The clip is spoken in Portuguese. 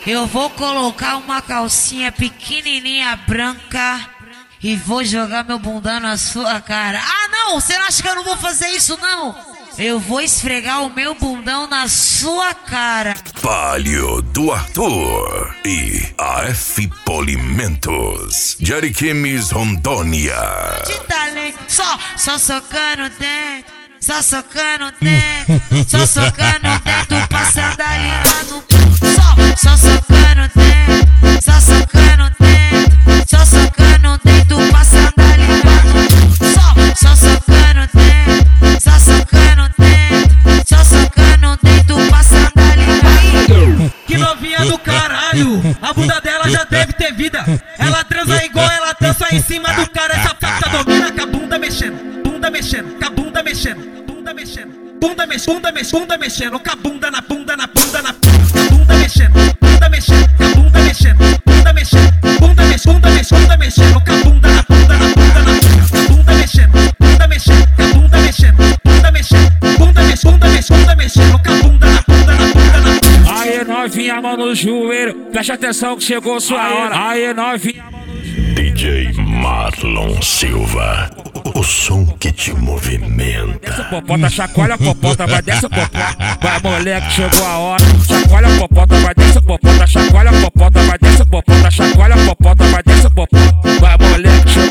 Eu vou colocar uma calcinha pequenininha branca e vou jogar meu bundão na sua cara. Ah, não! Você não acha que eu não vou fazer isso, não? Eu vou esfregar o meu bundão na sua cara. Palio do Arthur e AF Polimentos de Ariquemes, Rondônia. De talento, só socando dentro, só socando dentro, só socando dentro, passando ali lá no só socando dentro, só socando dentro, só socando dentro, passando ali lá no só socando dentro, só socando dentro, só socando dentro, passando ali lá. Que novinha do caralho, a bunda dela já deve ter vida. Ela transa igual ela dança em cima do cara. Essa faca domina com a bunda mexendo, bunda mexendo, com a bunda mexendo, bunda mexendo, bunda mexendo, bunda mexendo, com a bunda na bunda na bunda na bunda mexendo, bunda mexendo, com a bunda mexendo, bunda mexendo, bunda mexendo, bunda mexendo, com a bunda na bunda na bunda na bunda mexendo, bunda mexendo, com a bunda mexendo, bunda mexendo, bunda mexendo, bunda mexendo, com a bunda na bunda na bunda na. Aí novinha, mão no joelho, preste atenção que chegou sua hora. Aí novinha, DJ Marlon Silva, o som que te movimenta. desce popota, chacoalha popota, vai desce popota. Vai moleque, chegou a hora. Chacoalha popota, vai desce popota, chacoalha popota, vai desce popota, chacoalha popota, vai desce popota. Vai moleque, chegou